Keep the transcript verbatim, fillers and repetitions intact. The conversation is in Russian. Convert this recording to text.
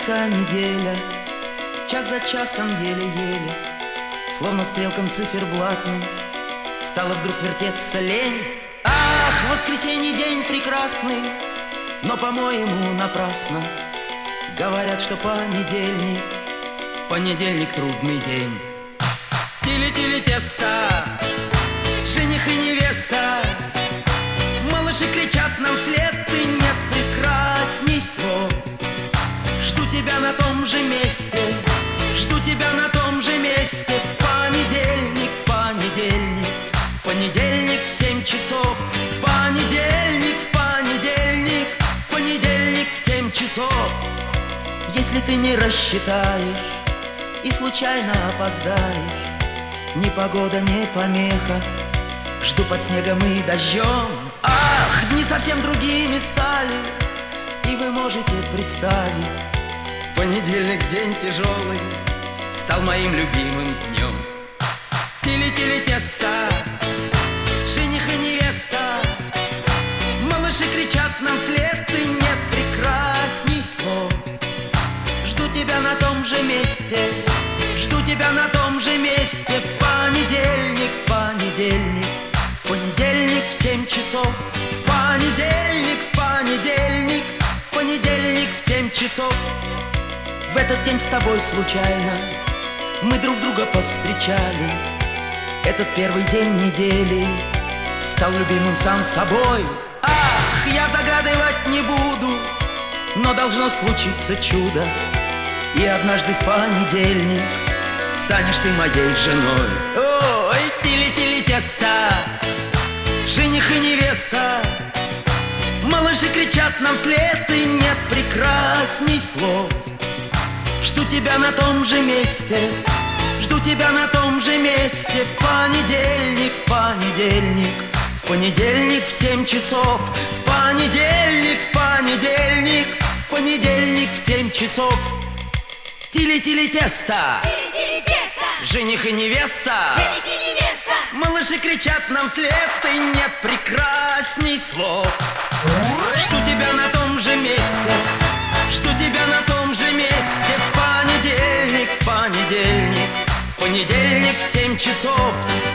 Тянется неделя, час за часом еле-еле, словно стрелкам циферблатным стала вдруг вертеться лень. Ах, воскресенье день прекрасный, но, по-моему, напрасно говорят, что понедельник, понедельник трудный день. Тили-тили тесто, жених и невеста, малыши кричат нам вслед, и нет прекрасней слов. Жду тебя на том же месте, жду тебя на том же месте. Понедельник, понедельник, понедельник в семь часов. Понедельник, понедельник, понедельник в семь часов. Если ты не рассчитаешь и случайно опоздаешь, ни погода, ни помеха, жду под снегом и дождем. Ах, дни совсем другими стали, и вы можете представить, понедельник день тяжелый стал моим любимым днем. Тили-тили тесто, жених и невеста, малыши кричат нам вслед, и нет прекрасней слов. Жду тебя на том же месте, жду тебя на том же месте. Понедельник, понедельник, в понедельник в семь часов. В понедельник, в понедельник, в понедельник в семь часов. В этот день с тобой случайно мы друг друга повстречали. Этот первый день недели стал любимым сам собой. Ах, я загадывать не буду, но должно случиться чудо, и однажды в понедельник станешь ты моей женой. Ой, тили-тили тесто, жених и невеста, малыши кричат нам вслед, и нет прекрасней слов. Жду тебя на том же месте, жду тебя на том же месте. Понедельник, понедельник, в понедельник в семь часов. В понедельник, понедельник, в понедельник в семь часов. Тили-тили тесто, Тили-тили тесто, жених и невеста, жених и невеста, малыши кричат нам вслед, и нет прекрасней слов. Жду тебя на том же месте, жду тебя на том же месте. Понедельник, понедельник, понедельник в семь часов.